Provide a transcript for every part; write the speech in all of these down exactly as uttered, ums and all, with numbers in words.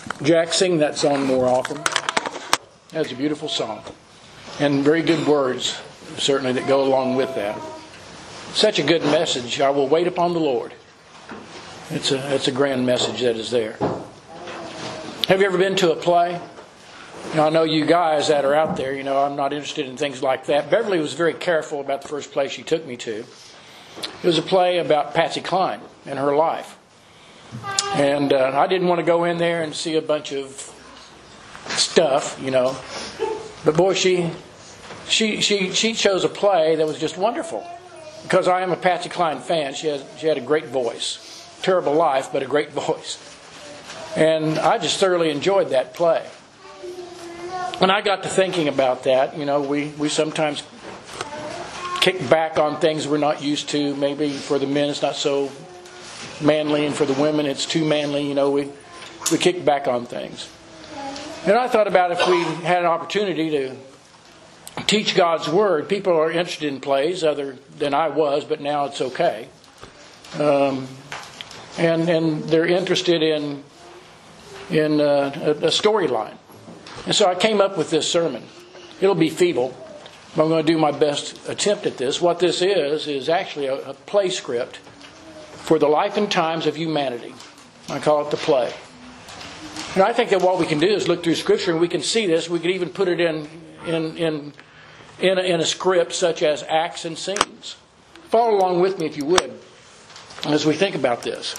Jack, sing that song more often. That's a beautiful song. And very good words, certainly, that go along with that. Such a good message. I will wait upon the Lord. It's a, it's a grand message that is there. Have you ever been to a play? You know, I know you guys that are out there, you know, I'm not interested in things like that. Beverly was very careful about the first play she took me to. It was a play about Patsy Cline and her life. And uh, I didn't want to go in there and see a bunch of stuff, you know. But boy, she she she she chose a play that was just wonderful. Because I am a Patsy Cline fan. She has she had a great voice. Terrible life, but a great voice. And I just thoroughly enjoyed that play. And I got to thinking about that. You know, we, we sometimes kick back on things we're not used to. Maybe for the men it's not so manly, and for the women it's too manly. You know, we we kick back on things. And I thought about if we had an opportunity to teach God's Word. People are interested in plays other than I was, but now it's okay. Um, and and they're interested in in uh, a, a storyline. And so I came up with this sermon. It'll be feeble, but I'm going to do my best attempt at this. What this is, is actually a, a play script for the life and times of humanity. I call it the play. And I think that what we can do is look through Scripture and we can see this. We could even put it in in in in a, in a script such as acts and scenes. Follow along with me if you would as we think about this.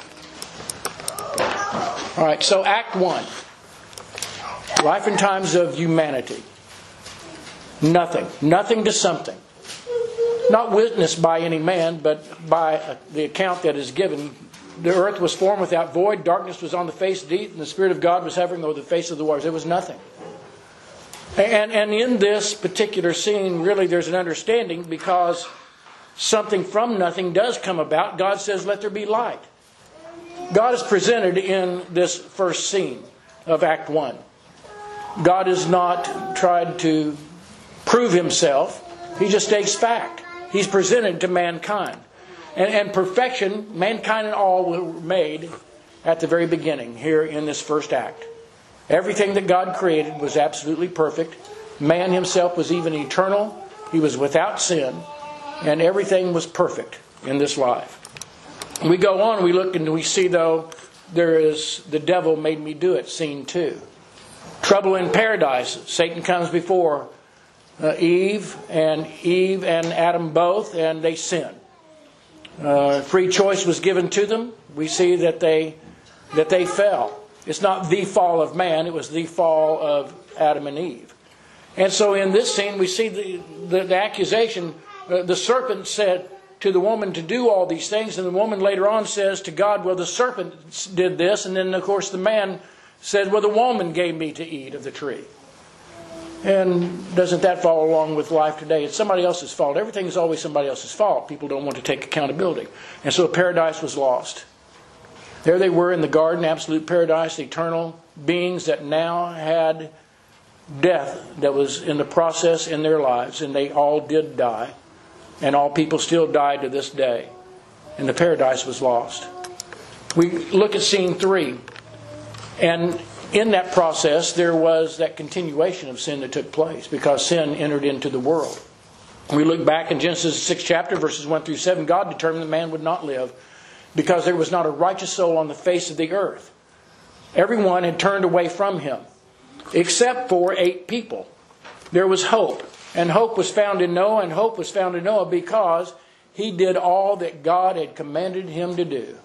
All right, so Act one. Life and times of humanity. Nothing. Nothing to something. Not witnessed by any man, but by the account that is given. The earth was formed without void. Darkness was on the face of the deep, and the Spirit of God was hovering over the face of the waters. There was nothing. And, and in this particular scene, really there's an understanding, because something from nothing does come about. God says, let there be light. God is presented in this first scene of Act one. God has not tried to prove himself. He just states fact. He's presented to mankind. And, and perfection, mankind and all were made at the very beginning here in this first act. Everything that God created was absolutely perfect. Man himself was even eternal. He was without sin. And everything was perfect in this life. We go on, we look and we see, though, there is the devil made me do it, scene two. Trouble in paradise. Satan comes before uh, Eve, and Eve and Adam both, and they sin. Uh, free choice was given to them. We see that they that they fell. It's not the fall of man, it was the fall of Adam and Eve. And so in this scene we see the, the, the accusation. Uh, the serpent said to the woman to do all these things, and the woman later on says to God, well, the serpent did this, and then of course the man said, well, the woman gave me to eat of the tree. And doesn't that follow along with life today? It's somebody else's fault. Everything is always somebody else's fault. People don't want to take accountability. And so paradise was lost. There they were in the garden, absolute paradise, eternal beings that now had death that was in the process in their lives. And they all did die. And all people still die to this day. And the paradise was lost. We look at scene three. And in that process, there was that continuation of sin that took place, because sin entered into the world. We look back in Genesis sixth chapter, verses one through seven. God determined that man would not live because there was not a righteous soul on the face of the earth. Everyone had turned away from him, except for eight people. There was hope. And hope was found in Noah, and hope was found in Noah because he did all that God had commanded him to do.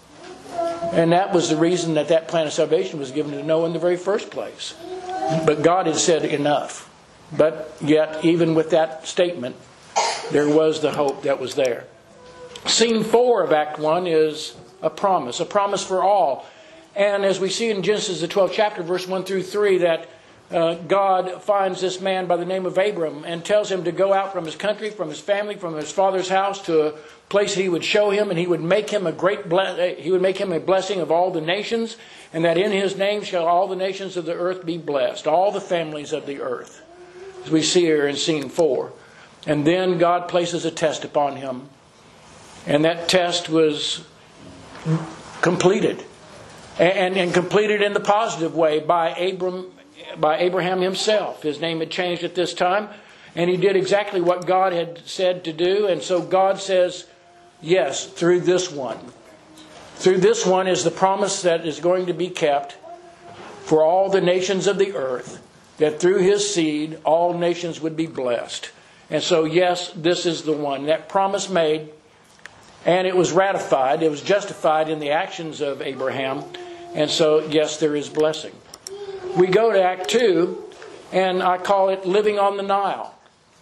And that was the reason that that plan of salvation was given to Noah in the very first place. But God had said enough. But yet, even with that statement, there was the hope that was there. Scene four of Act one is a promise. A promise for all. And as we see in Genesis the twelfth chapter, verse one through three, that uh, God finds this man by the name of Abram and tells him to go out from his country, from his family, from his father's house to a place he would show him, and he would make him a great ble- he would make him a blessing of all the nations, and that in his name shall all the nations of the earth be blessed, all the families of the earth, as we see here in scene four. And then God places a test upon him, and that test was completed. And, and completed in the positive way by Abram, by Abraham himself. His name had changed at this time, and he did exactly what God had said to do. And so God says, yes, through this one. Through this one is the promise that is going to be kept for all the nations of the earth, that through his seed all nations would be blessed. And so, yes, this is the one. That promise made, and it was ratified, it was justified in the actions of Abraham. And so, yes, there is blessing. We go to Act two, and I call it living on the Nile.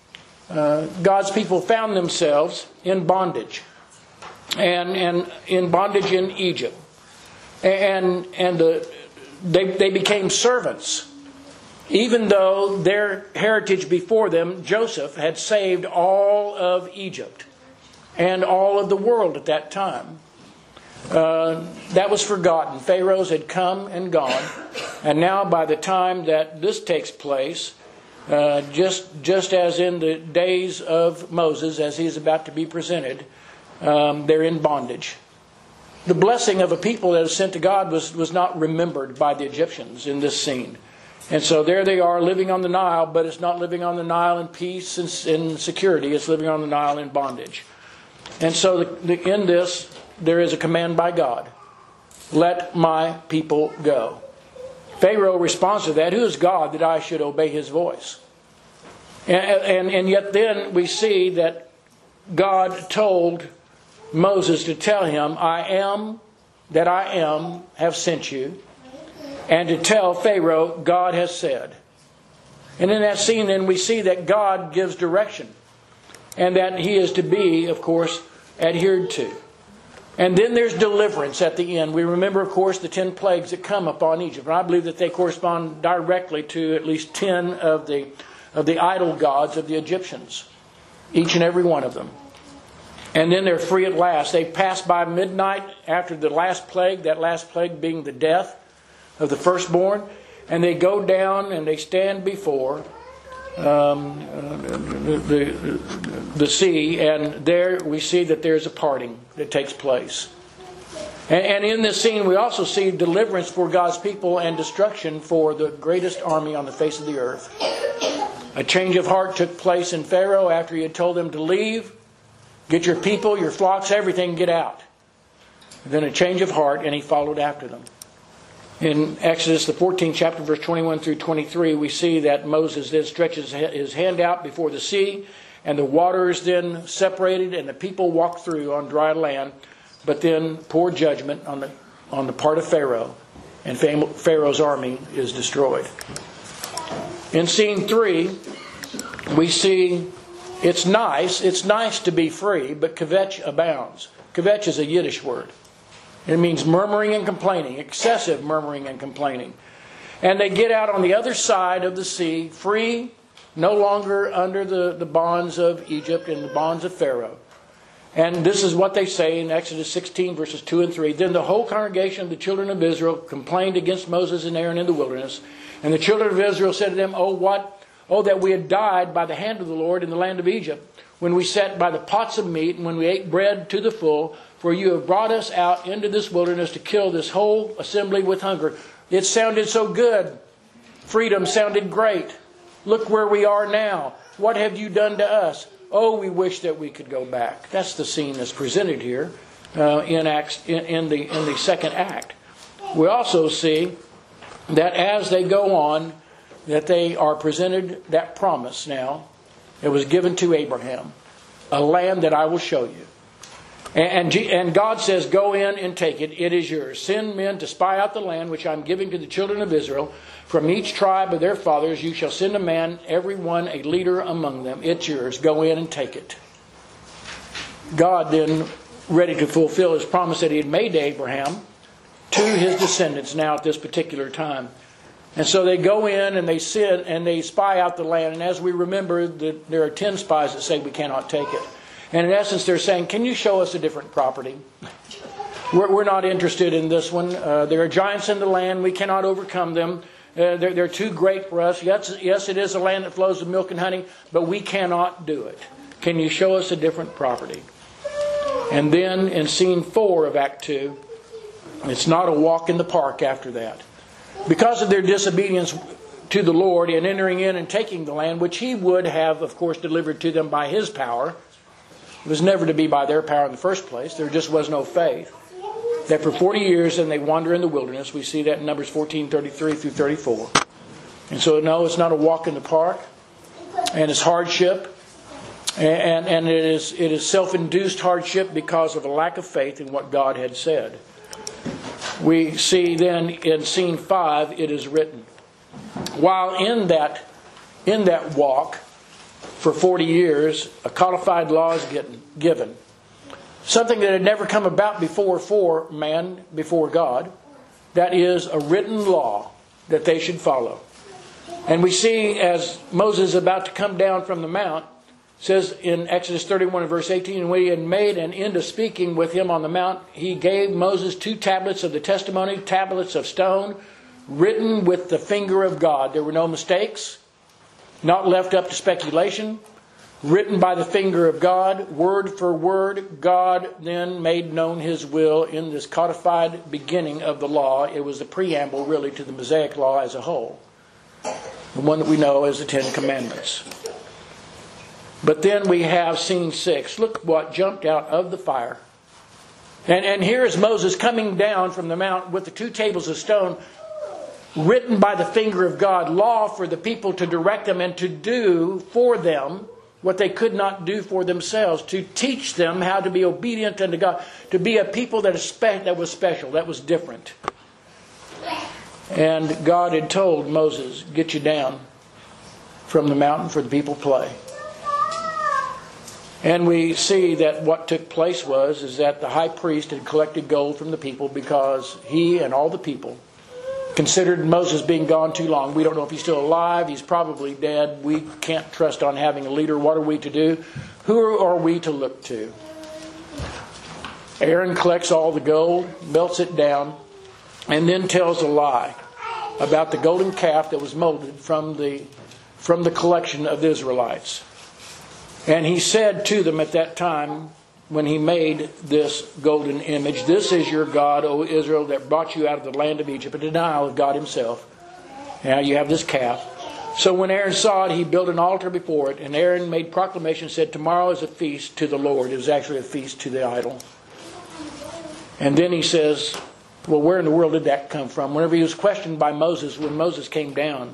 Uh, God's people found themselves in bondage, and, and in bondage in Egypt. And, and the, they, they became servants. Even though their heritage before them, Joseph, had saved all of Egypt and all of the world at that time. Uh, that was forgotten. Pharaohs had come and gone. And now by the time that this takes place, uh, just, just as in the days of Moses, as he is about to be presented, um, they're in bondage. The blessing of a people that was sent to God was, was not remembered by the Egyptians in this scene. And so there they are living on the Nile, but it's not living on the Nile in peace and in security. It's living on the Nile in bondage. And so the, the, in this, there is a command by God. Let my people go. Pharaoh responds to that. Who is God that I should obey his voice? And, and, and yet then we see that God told Moses to tell him, I am that I am have sent you. And to tell Pharaoh, God has said. And in that scene then we see that God gives direction. And that he is to be, of course, adhered to. And then there's deliverance at the end. We remember, of course, the ten plagues that come upon Egypt. And I believe that they correspond directly to at least ten of the, of the idol gods of the Egyptians. Each and every one of them. And then they're free at last. They pass by midnight after the last plague, that last plague being the death of the firstborn. And they go down and they stand before um, the, the, the sea. And there we see that there's a parting that takes place. And, and in this scene we also see deliverance for God's people and destruction for the greatest army on the face of the earth. A change of heart took place in Pharaoh after he had told them to leave. Get your people, your flocks, everything, get out. And then a change of heart, and he followed after them. In Exodus, the fourteenth chapter, verse twenty-one through twenty-three, we see that Moses then stretches his hand out before the sea, and the water is then separated, and the people walk through on dry land, but then pour judgment on the, on the part of Pharaoh, and Pharaoh's army is destroyed. In scene three, we see it's nice, it's nice to be free, but kvetch abounds. Kvetch is a Yiddish word. It means murmuring and complaining, excessive murmuring and complaining. And they get out on the other side of the sea, free, no longer under the, the bonds of Egypt and the bonds of Pharaoh. And this is what they say in Exodus sixteen, verses two and three. Then the whole congregation of the children of Israel complained against Moses and Aaron in the wilderness. And the children of Israel said to them, Oh, what? Oh, that we had died by the hand of the Lord in the land of Egypt, when we sat by the pots of meat, and when we ate bread to the full. For you have brought us out into this wilderness to kill this whole assembly with hunger. It sounded so good. Freedom sounded great. Look where we are now. What have you done to us? Oh, we wish that we could go back. That's the scene that's presented here uh, in, Acts, in, in, the, in the second act. We also see that as they go on, that they are presented that promise now that was given to Abraham. A land that I will show you. And, and, and God says, go in and take it. It is yours. Send men to spy out the land which I am giving to the children of Israel. From each tribe of their fathers you shall send a man, every one a leader among them. It's yours. Go in and take it. God then, ready to fulfill his promise that he had made to Abraham, to his descendants now at this particular time. And so they go in and they sit and they spy out the land. And as we remember, the, there are ten spies that say we cannot take it. And in essence, they're saying, can you show us a different property? We're, we're not interested in this one. Uh, there are giants in the land. We cannot overcome them. Uh, they're, they're too great for us. Yes, yes, it is a land that flows with milk and honey, but we cannot do it. Can you show us a different property? And then in scene four of Act two, It's not a walk in the park after that. Because of their disobedience to the Lord in entering in and taking the land, which He would have, of course, delivered to them by His power. It was never to be by their power in the first place. There just was no faith. That for forty years then they wander in the wilderness. We see that in Numbers fourteen, thirty-three through thirty-four. And so no, it's not a walk in the park. And it's hardship. And, and it is it is self-induced hardship because of a lack of faith in what God had said. We see then in scene five, it is written. While in that in that walk for forty years, a codified law is getting, given. Something that had never come about before for man, before God. That is a written law that they should follow. And we see as Moses is about to come down from the mount, says in Exodus thirty-one and verse eighteen, and when he had made an end of speaking with him on the mount, he gave Moses two tablets of the testimony, tablets of stone, written with the finger of God. There were no mistakes, not left up to speculation, written by the finger of God, word for word. God then made known His will in this codified beginning of the law. It was the preamble really to the Mosaic law as a whole. The one that we know as the Ten Commandments. But then we have scene six. Look what jumped out of the fire. And, and here is Moses coming down from the mount with the two tables of stone, written by the finger of God, law for the people to direct them and to do for them what they could not do for themselves, to teach them how to be obedient unto God, to be a people that, is spe- that was special, that was different. And God had told Moses, get you down from the mountain for the people to play. And we see that what took place was is that the high priest had collected gold from the people because he and all the people considered Moses being gone too long. We don't know if he's still alive. He's probably dead. We can't trust on having a leader. What are we to do? Who are we to look to? Aaron collects all the gold, melts it down, and then tells a lie about the golden calf that was molded from the, from the collection of the Israelites. And he said to them at that time, when he made this golden image, this is your God, O Israel, that brought you out of the land of Egypt, a denial of God Himself. Now you have this calf. So when Aaron saw it, he built an altar before it, and Aaron made proclamation, said, tomorrow is a feast to the Lord. It was actually a feast to the idol. And then he says, well, where in the world did that come from? Whenever he was questioned by Moses, when Moses came down,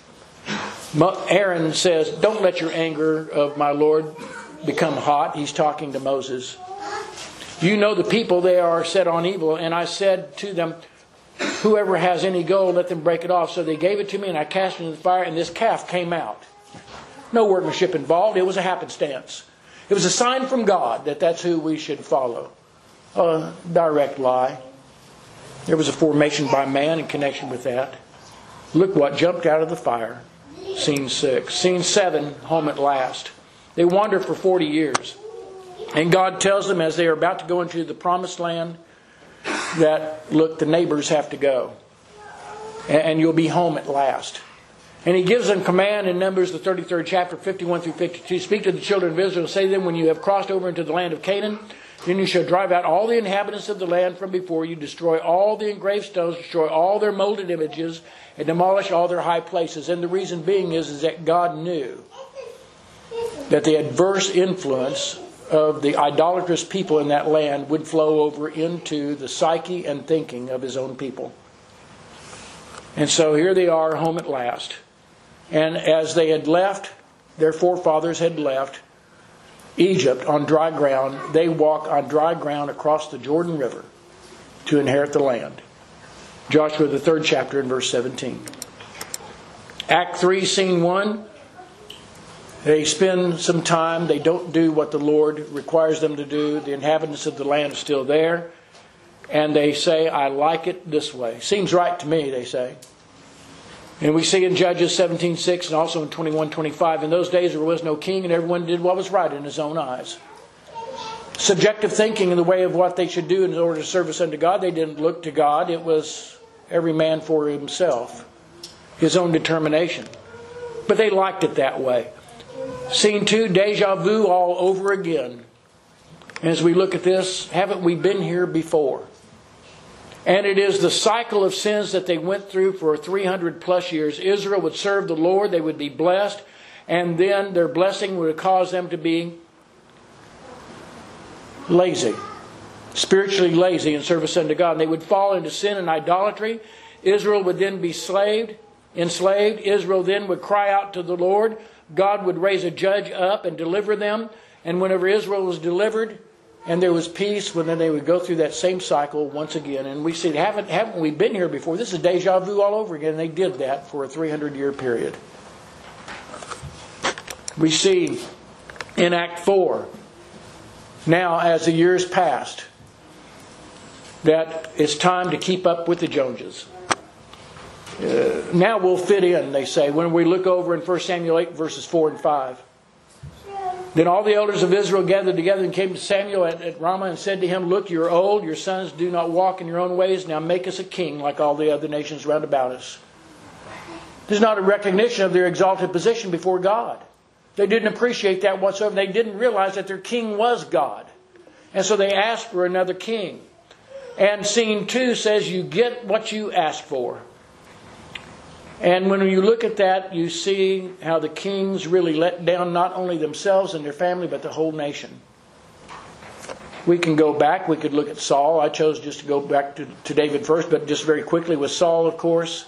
Aaron says, don't let your anger of my Lord become hot. He's talking to Moses. You know the people, they are set on evil. And I said to them, whoever has any gold, let them break it off. So they gave it to me, and I cast it into the fire, and this calf came out. No workmanship involved. It was a happenstance. It was a sign from God that that's who we should follow. A direct lie. There was a formation by man in connection with that. Look what jumped out of the fire. Scene six. Scene seven, home at last. They wander for forty years. And God tells them as they are about to go into the promised land that, look, the neighbors have to go. And you'll be home at last. And He gives them command in Numbers, the thirty-third chapter, fifty-one through fifty-two. Speak to the children of Israel, say to them, when you have crossed over into the land of Canaan, then you shall drive out all the inhabitants of the land from before you, destroy all the engraved stones, destroy all their molded images, and demolish all their high places. And the reason being is, is that God knew that the adverse influence of the idolatrous people in that land would flow over into the psyche and thinking of His own people. And so here they are, home at last. And as they had left, their forefathers had left Egypt on dry ground, they walk on dry ground across the Jordan River to inherit the land. Joshua, the third chapter, in verse seventeen. Act three, scene one. They spend some time. They don't do what the Lord requires them to do. The inhabitants of the land are still there. And they say, I like it this way. Seems right to me, they say. And we see in Judges seventeen six and also in twenty-one twenty-five, in those days there was no king and everyone did what was right in his own eyes. Subjective thinking in the way of what they should do in order to service unto God. They didn't look to God. It was every man for himself. His own determination. But they liked it that way. Scene two, deja vu all over again. And as we look at this, haven't we been here before? And it is the cycle of sins that they went through for three hundred plus years. Israel would serve the Lord, they would be blessed, and then their blessing would cause them to be lazy, spiritually lazy in service unto God. And they would fall into sin and idolatry. Israel would then be slaved, enslaved. Israel then would cry out to the Lord. God would raise a judge up and deliver them. And whenever Israel was delivered and there was peace, well, then they would go through that same cycle once again. And we see, haven't, haven't we been here before? This is deja vu all over again. And they did that for a three hundred year period. We see in Act four, now as the years passed, that it's time to keep up with the Joneses. Uh, now we'll fit in, they say, when we look over in First Samuel eight, verses four and five. Then all the elders of Israel gathered together and came to Samuel at, at Ramah and said to him, Look, you are old, your sons do not walk in your own ways. Now make us a king like all the other nations round about us. This is not a recognition of their exalted position before God. They didn't appreciate that whatsoever. They didn't realize that their king was God. And so they asked for another king. And scene two says you get what you ask for. And when you look at that, you see how the kings really let down not only themselves and their family, but the whole nation. We can go back. We could look at Saul. I chose just to go back to, to David first, but just very quickly with Saul, of course.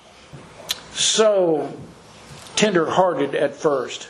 So tender-hearted at first.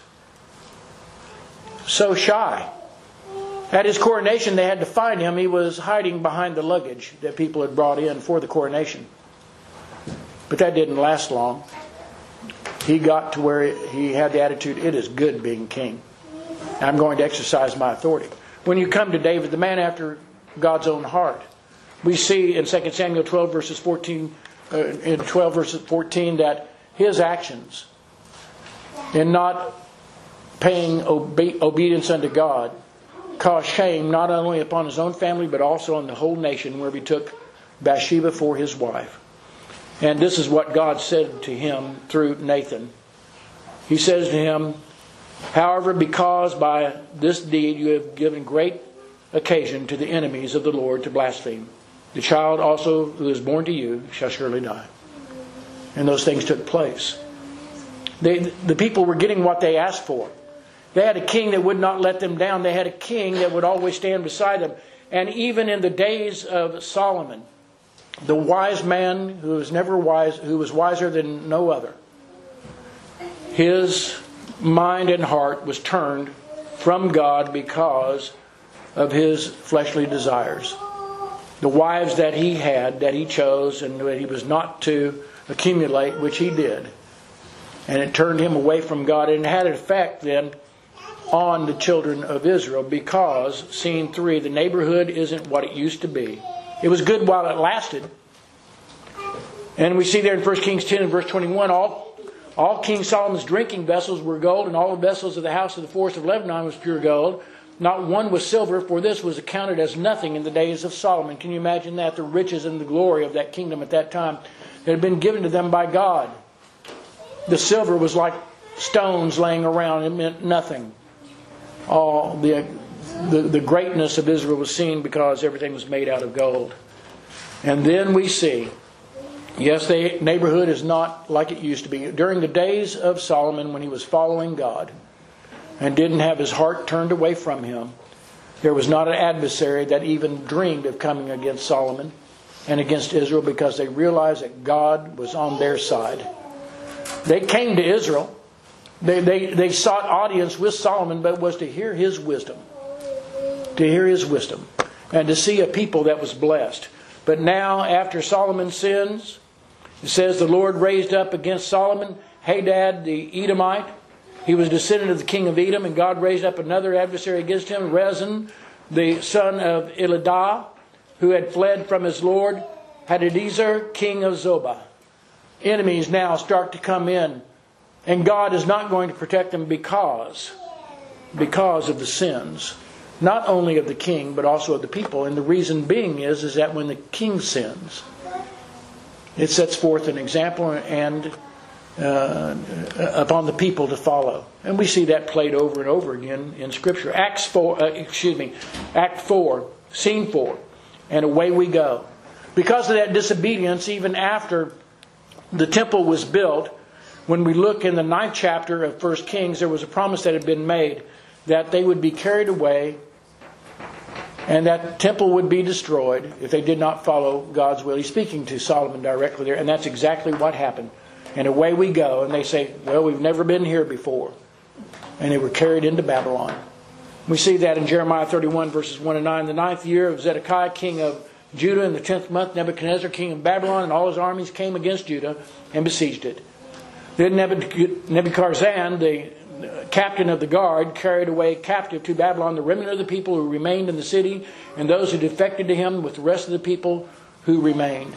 So shy. At his coronation, they had to find him. He was hiding behind the luggage that people had brought in for the coronation. But that didn't last long. He got to where he had the attitude, it is good being king. I'm going to exercise my authority. When you come to David, the man after God's own heart, we see in Second Samuel twelve verses fourteen, uh, in twelve verses fourteen, that his actions in not paying obe- obedience unto God caused shame not only upon his own family but also on the whole nation, where he took Bathsheba for his wife. And this is what God said to him through Nathan. He says to him, However, because by this deed you have given great occasion to the enemies of the Lord to blaspheme, the child also who is born to you shall surely die. And those things took place. They, the people were getting what they asked for. They had a king that would not let them down. They had a king that would always stand beside them. And even in the days of Solomon, the wise man who was never wise, who was wiser than no other, his mind and heart was turned from God because of his fleshly desires. The wives that he had, that he chose, and that he was not to accumulate, which he did. And it turned him away from God, and it had an effect then on the children of Israel, because, scene three, the neighborhood isn't what it used to be. It was good while it lasted. And we see there in First Kings ten and verse twenty-one, all, all King Solomon's drinking vessels were gold, and all the vessels of the house of the forest of Lebanon was pure gold. Not one was silver, for this was accounted as nothing in the days of Solomon. Can you imagine that? The riches and the glory of that kingdom at that time that had been given to them by God. The silver was like stones laying around. It meant nothing. All the, the, the greatness of Israel was seen because everything was made out of gold. And then we see, yes, the neighborhood is not like it used to be. During the days of Solomon, when he was following God and didn't have his heart turned away from him, there was not an adversary that even dreamed of coming against Solomon and against Israel, because they realized that God was on their side. They came to Israel. They, they, they sought audience with Solomon, but it was to hear his wisdom. To hear his wisdom. And to see a people that was blessed. But now, after Solomon sins, it says the Lord raised up against Solomon Hadad the Edomite. He was descendant of the king of Edom, and God raised up another adversary against him, Rezin, the son of Elidah, who had fled from his lord, Hadadezer, king of Zobah. Enemies now start to come in, and God is not going to protect them because, because of the sins, not only of the king, but also of the people. And the reason being is, is that when the king sins, it sets forth an example and uh, upon the people to follow. And we see that played over and over again in Scripture. Acts four, uh, excuse me, Act four, Scene four, and away we go. Because of that disobedience, even after the temple was built, when we look in the ninth chapter of First Kings, there was a promise that had been made that they would be carried away and that temple would be destroyed if they did not follow God's will. He's speaking to Solomon directly there, and that's exactly what happened. And away we go, and they say, well, we've never been here before. And they were carried into Babylon. We see that in Jeremiah thirty-one, verses one and nine. The ninth year of Zedekiah, king of Judah, in the tenth month, Nebuchadnezzar, king of Babylon, and all his armies came against Judah and besieged it. Then Nebuchadnezzar, the captain of the guard, carried away captive to Babylon the remnant of the people who remained in the city, and those who defected to him with the rest of the people who remained.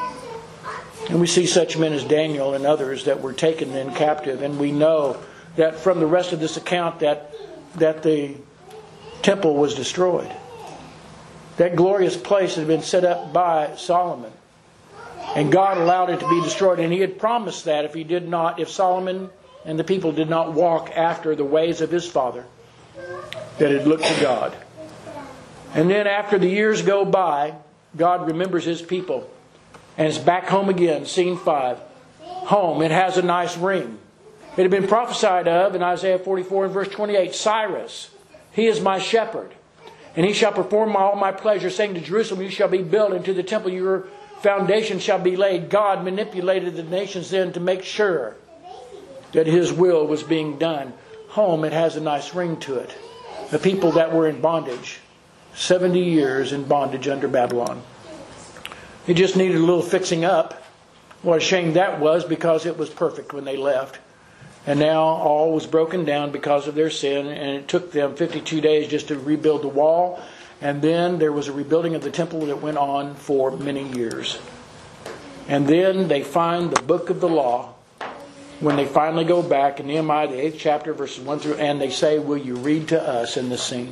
And we see such men as Daniel and others that were taken then captive. And we know that from the rest of this account that, that the temple was destroyed. That glorious place had been set up by Solomon. And God allowed it to be destroyed. And He had promised that if he did not, if Solomon and the people did not walk after the ways of his father, that he'd look to God. And then after the years go by, God remembers His people. And it's back home again, scene five. Home, it has a nice ring. It had been prophesied of in Isaiah forty-four and verse twenty-eight. Cyrus, he is my shepherd. And he shall perform all my pleasure, saying to Jerusalem, you shall be built, and to the temple your foundation shall be laid. God manipulated the nations then to make sure that His will was being done. Home, it has a nice ring to it. The people that were in bondage, seventy years in bondage under Babylon. It just needed a little fixing up. What a shame that was, because it was perfect when they left. And now all was broken down because of their sin, and it took them fifty-two days just to rebuild the wall. And then there was a rebuilding of the temple that went on for many years. And then they find the book of the law when they finally go back in Nehemiah, the eighth chapter, verses one through, and they say, will you read to us in this scene?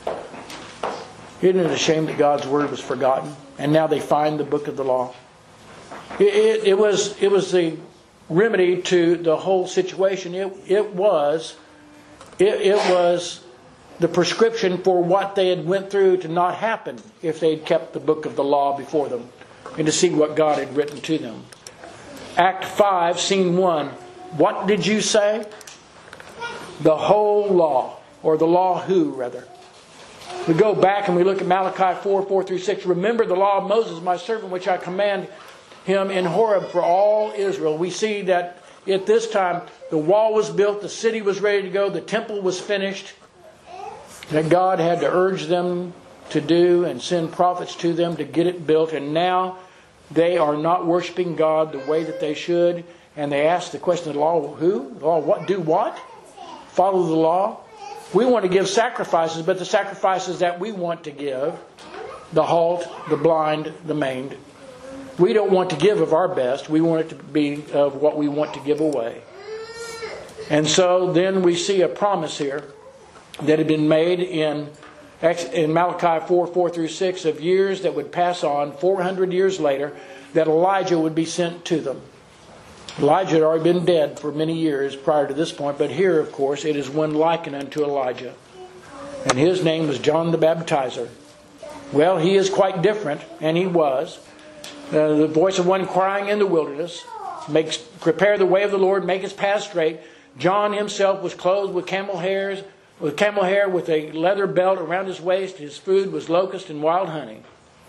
Isn't it a shame that God's word was forgotten? And now they find the book of the law. It, it, it was it was the remedy to the whole situation. It it was it, it was the prescription for what they had went through to not happen if they had kept the book of the law before them and to see what God had written to them. Act five, scene one. What did you say? The whole law, or the law who rather. We go back and we look at Malachi four, four through six. Remember the law of Moses, my servant, which I command him in Horeb for all Israel. We see that at this time the wall was built, the city was ready to go, the temple was finished. That God had to urge them to do and send prophets to them to get it built. And now they are not worshiping God the way that they should. And they ask the question of the law, who? The law, what? Do what? Follow the law? We want to give sacrifices, but the sacrifices that we want to give, the halt, the blind, the maimed, we don't want to give of our best. We want it to be of what we want to give away. And so then we see a promise here that had been made in, in Malachi four, four through six of years that would pass on four hundred years later, that Elijah would be sent to them. Elijah had already been dead for many years prior to this point, but here, of course, it is one likened unto Elijah. And his name was John the Baptizer. Well, he is quite different, and he was. Uh, the voice of one crying in the wilderness, makes prepare the way of the Lord, make his path straight. John himself was clothed with camel hairs, with camel hair, with a leather belt around his waist. His food was locust and wild honey.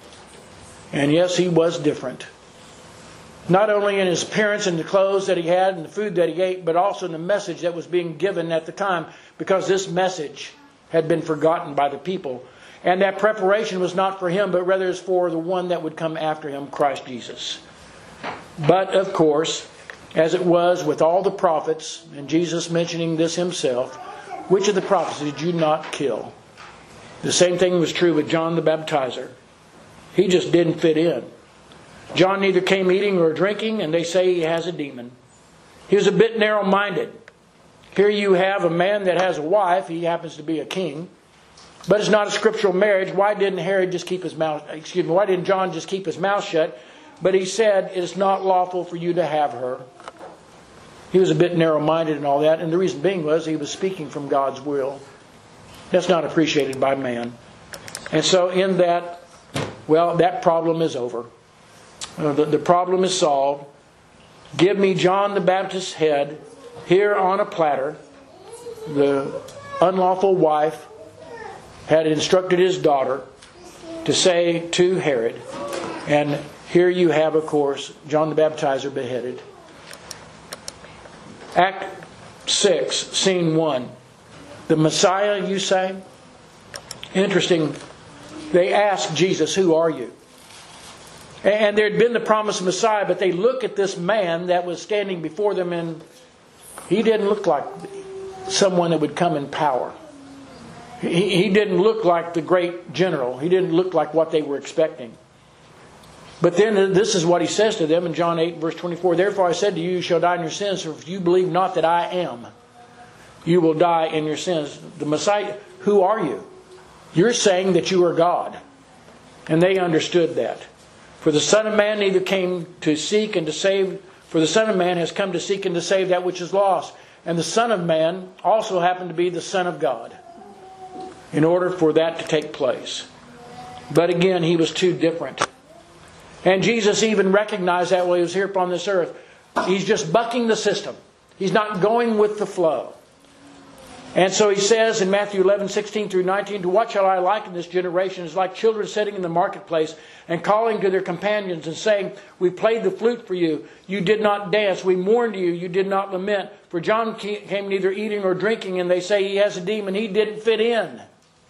And yes, he was different. Not only in his appearance and the clothes that he had and the food that he ate, but also in the message that was being given at the time, because this message had been forgotten by the people. And that preparation was not for him, but rather is for the one that would come after him, Christ Jesus. But, of course, as it was with all the prophets, and Jesus mentioning this himself, which of the prophets did you not kill? The same thing was true with John the Baptizer. He just didn't fit in. John neither came eating or drinking, and they say he has a demon. He was a bit narrow-minded. Here you have a man that has a wife. He happens to be a king. But it's not a scriptural marriage. Why didn't Herod just keep his mouth, excuse me, why didn't John just keep his mouth shut? But he said, it is not lawful for you to have her. He was a bit narrow-minded and all that. And the reason being was he was speaking from God's will. That's not appreciated by man. And so in that, well, that problem is over. Uh, the, the problem is solved. Give me John the Baptist's head here on a platter. The unlawful wife had instructed his daughter to say to Herod, and here you have, of course, John the Baptizer beheaded. Act six, scene one. The Messiah, you say? Interesting. They asked Jesus, who are you? And there had been the promised Messiah, but they look at this man that was standing before them, and he didn't look like someone that would come in power. He, he didn't look like the great general. He didn't look like what they were expecting. But then this is what he says to them in John eight, verse twenty-four. Therefore I said to you, you shall die in your sins, for if you believe not that I am, you will die in your sins. The Messiah, who are you? You're saying that you are God. And they understood that. For the Son of Man neither came to seek and to save, for the Son of Man has come to seek and to save that which is lost. And the Son of Man also happened to be the Son of God, in order for that to take place. But again, he was too different. And Jesus even recognized that while he was here upon this earth. He's just bucking the system. He's not going with the flow. And so he says in Matthew eleven, sixteen through nineteen, to what shall I liken this generation? It's like children sitting in the marketplace and calling to their companions and saying, we played the flute for you. You did not dance. We mourned you. You did not lament. For John came neither eating nor drinking, and they say he has a demon. He didn't fit in.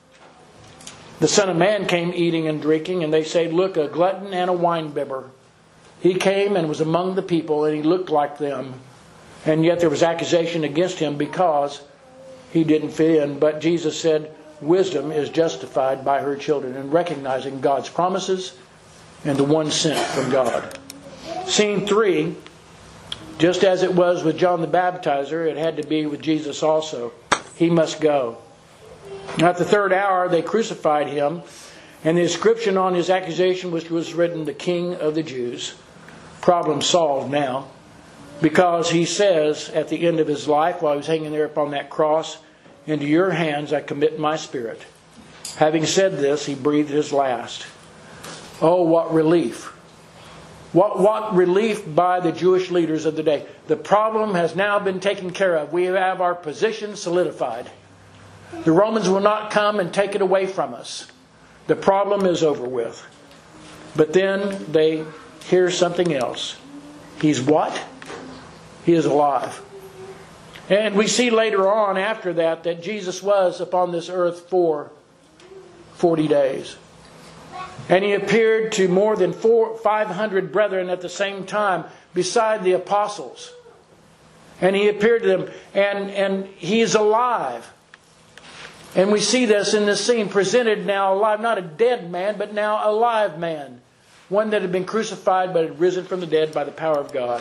The Son of Man came eating and drinking, and they say, look, a glutton and a winebibber. He came and was among the people, and he looked like them. And yet there was accusation against him because he didn't fit in. But Jesus said, wisdom is justified by her children, in recognizing God's promises and the one sent from God. Scene three, just as it was with John the Baptizer, it had to be with Jesus also. He must go. At the third hour, they crucified him, and the inscription on his accusation, which was written, the King of the Jews. Problem solved now, because he says at the end of his life, while he was hanging there upon that cross, into your hands I commit my spirit. Having said this, he breathed his last. Oh, what relief. What, what relief by the Jewish leaders of the day. The problem has now been taken care of. We have our position solidified. The Romans will not come and take it away from us. The problem is over with. But then they hear something else. He's what? He is alive. And we see later on after that that Jesus was upon this earth for forty days. And he appeared to more than four, five hundred brethren at the same time beside the apostles. And he appeared to them, and, and he is alive. And we see this in this scene, presented now alive, not a dead man, but now a live man. One that had been crucified but had risen from the dead by the power of God.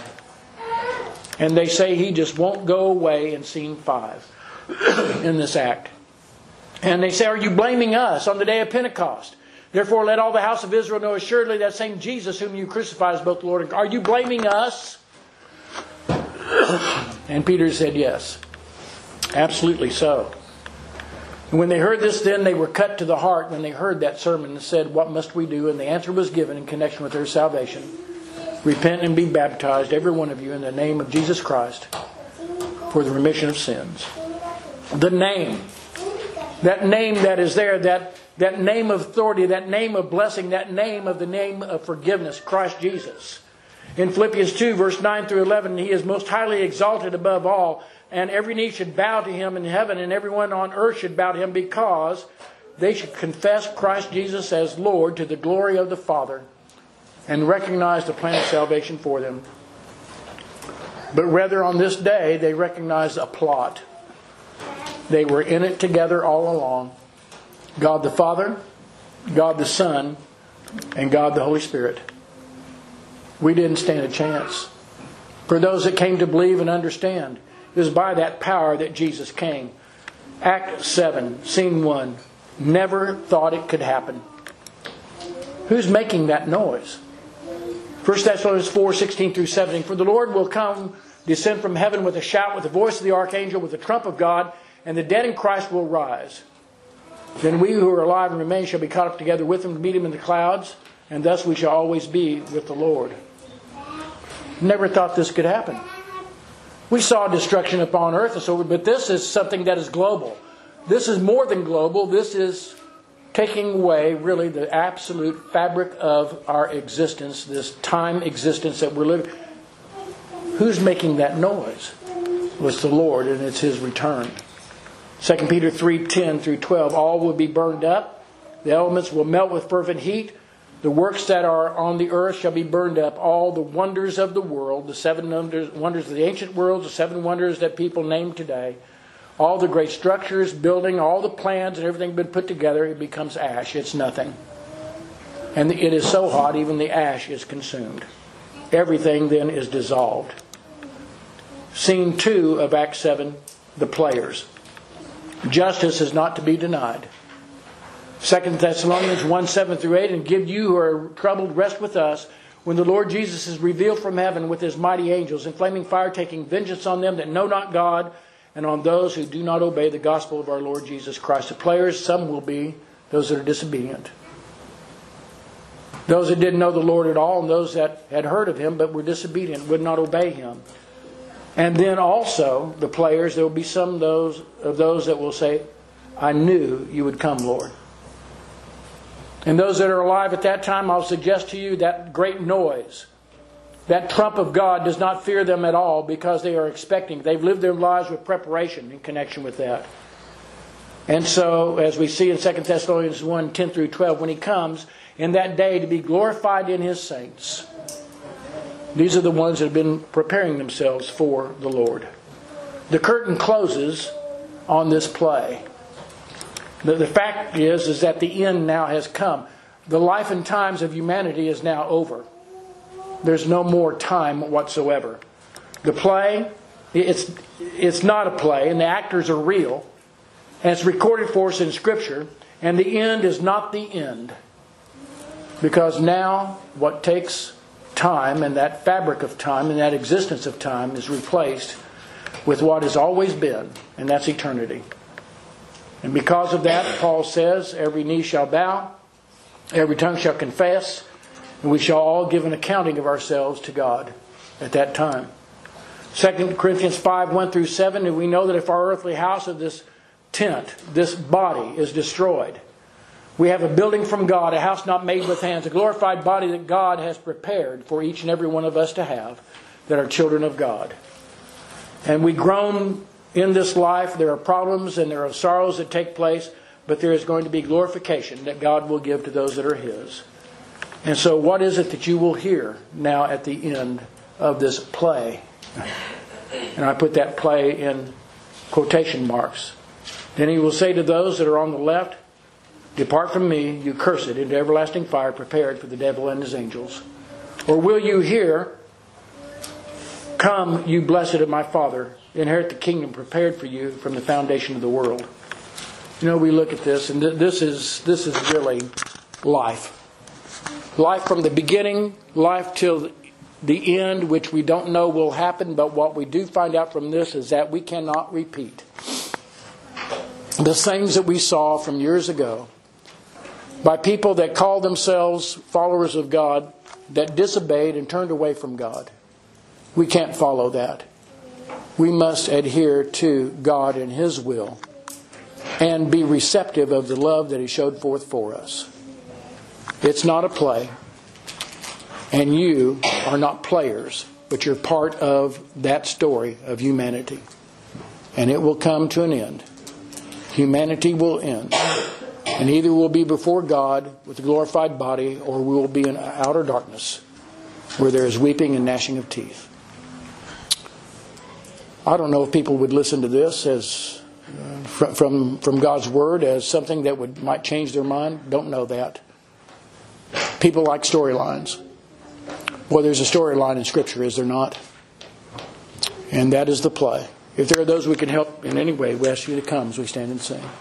And they say he just won't go away in scene five in this act. And they say, are you blaming us on the day of Pentecost? Therefore let all the house of Israel know assuredly that same Jesus whom you crucified is both Lord and God. Are you blaming us? And Peter said yes. Absolutely so. And when they heard this, then they were cut to the heart when they heard that sermon and said, what must we do? And the answer was given in connection with their salvation. Repent and be baptized, every one of you, in the name of Jesus Christ for the remission of sins. The name. That name that is there, that, that name of authority, that name of blessing, that name of the name of forgiveness, Christ Jesus. In Philippians two, verse nine through eleven, he is most highly exalted above all, and every knee should bow to him in heaven, and everyone on earth should bow to him, because they should confess Christ Jesus as Lord to the glory of the Father, and recognize the plan of salvation for them. But rather on this day, they recognized a plot. They were in it together all along. God the Father, God the Son, and God the Holy Spirit. We didn't stand a chance. For those that came to believe and understand, it was by that power that Jesus came. Act seven, scene one. Never thought it could happen. Who's making that noise? First Thessalonians four, sixteen through seventeen. For the Lord will come, descend from heaven with a shout, with the voice of the archangel, with the trump of God, and the dead in Christ will rise. Then we who are alive and remain shall be caught up together with them to meet him in the clouds, and thus we shall always be with the Lord. Never thought this could happen. We saw destruction upon earth and so forth, but this is something that is global. This is more than global. This is taking away really the absolute fabric of our existence, this time existence that we're living. Who's making that noise? Well, it's the Lord, and it's His return. Second Peter three ten through twelve, all will be burned up. The elements will melt with fervent heat. The works that are on the earth shall be burned up. All the wonders of the world, the seven wonders, wonders of the ancient world, the seven wonders that people name today, all the great structures, building, all the plans and everything been put together, it becomes ash. It's nothing. And it is so hot, even the ash is consumed. Everything then is dissolved. Scene two of Acts seven, the players. Justice is not to be denied. Second Thessalonians one, seven through eight, and give you who are troubled rest with us when the Lord Jesus is revealed from heaven with His mighty angels in flaming fire, taking vengeance on them that know not God and on those who do not obey the gospel of our Lord Jesus Christ. The players, some will be those that are disobedient. Those that didn't know the Lord at all, and those that had heard of Him but were disobedient, would not obey Him. And then also, the players, there will be some of those, of those that will say, I knew you would come, Lord. And those that are alive at that time, I'll suggest to you that great noise, that trump of God does not fear them at all because they are expecting. They've lived their lives with preparation in connection with that. And so, as we see in Second Thessalonians one, ten through twelve, when He comes in that day to be glorified in His saints, these are the ones that have been preparing themselves for the Lord. The curtain closes on this play. The, the fact is, is that the end now has come. The life and times of humanity is now over. There's no more time whatsoever. The play, it's, it's not a play, and the actors are real. And it's recorded for us in Scripture. And the end is not the end. Because now what takes time, and that fabric of time, and that existence of time is replaced with what has always been, and that's eternity. And because of that, Paul says, every knee shall bow, every tongue shall confess, and we shall all give an accounting of ourselves to God at that time. Second Corinthians five, one through seven, and we know that if our earthly house of this tent, this body, is destroyed, we have a building from God, a house not made with hands, a glorified body that God has prepared for each and every one of us to have, that are children of God. And we groan in this life. There are problems and there are sorrows that take place, but there is going to be glorification that God will give to those that are His. And so what is it that you will hear now at the end of this play? And I put that play in quotation marks. Then He will say to those that are on the left, depart from me, you cursed, into everlasting fire prepared for the devil and his angels. Or will you hear, come, you blessed of my Father, inherit the kingdom prepared for you from the foundation of the world. You know, we look at this, and this is this is really life. Life from the beginning, life till the end, which we don't know will happen, but what we do find out from this is that we cannot repeat the things that we saw from years ago by people that called themselves followers of God that disobeyed and turned away from God. We can't follow that. We must adhere to God and His will and be receptive of the love that He showed forth for us. It's not a play, and you are not players, but you're part of that story of humanity. And it will come to an end. Humanity will end. And either we'll be before God with a glorified body, or we will be in outer darkness where there is weeping and gnashing of teeth. I don't know if people would listen to this as uh, from from God's Word as something that would might change their mind. Don't know that. People like storylines. Well, there's a storyline in Scripture, is there not? And that is the play. If there are those we can help in any way, we ask you to come as we stand and sing.